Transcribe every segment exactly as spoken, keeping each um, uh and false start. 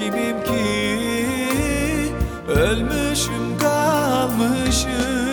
kimim ki? Ölmüşüm kalmışım.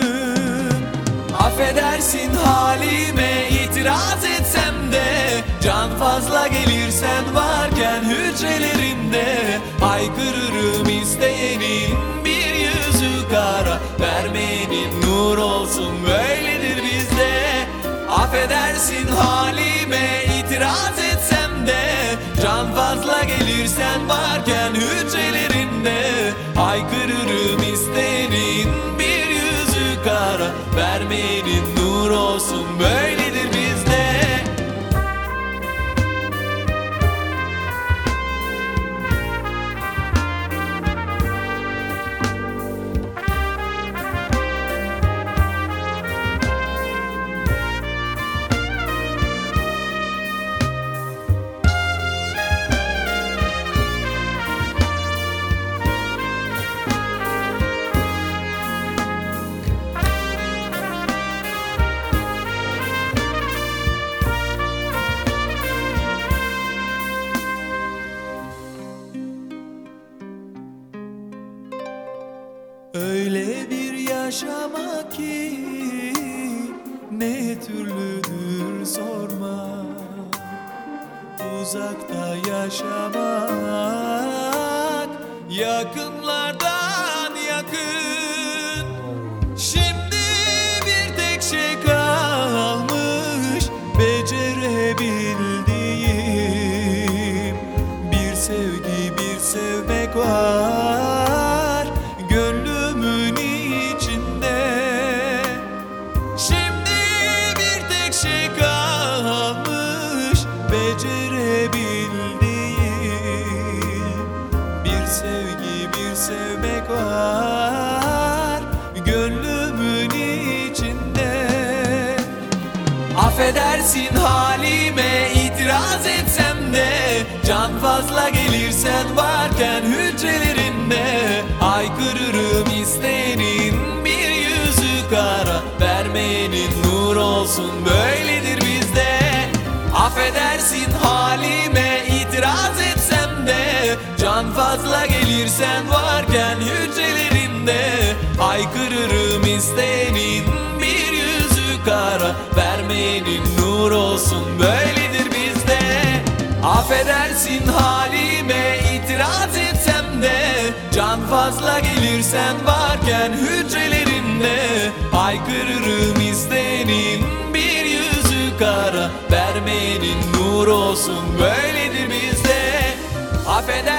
Affedersin halime itiraz etsem de, can fazla gelir sen varken hücrelerimde. Haykırırım isteyenin bir yüzü kara, vermeyenin nur olsun, böyledir bizde. Affedersin halime itiraz etsem de, can fazla gelir sen varken hücrelerimde. Haykırırım isteyenin bir yüzü kara, vermeyenin nur olsun, böyledir bizde. Öyle bir yaşamak ki ne türlüdür sorma. Uzakta yaşamak, yakınlardan yakın. Şimdi bir tek şey kalmış becerebildiğim, bir sevgi, bir sevmek var gönlümün içinde. Şimdi bir tek şey kalmış becerebildiğim, bir sevgi, bir sevmek var gönlümün içinde. Affedersin halime itiraz etsem de, can fazla gelir sen varken hücrelerinde. Haykırırım isteyenin bir yüzü kara, vermeyenin nur olsun, böyledir bizde. Affedersin halime itiraz etsem de, can fazla gelir sen varken hücrelerinde. Haykırırım isteyenin bir yüzü kara, vermeyenin nur olsun, böyledir bizde. Affedersin halime itiraz etsem de, can fazla gelir sen varken hücrelerinde. Haykırırım isteyenin bir yüzü kara, vermeyenin nur olsun, böyledir bizde. Affedersin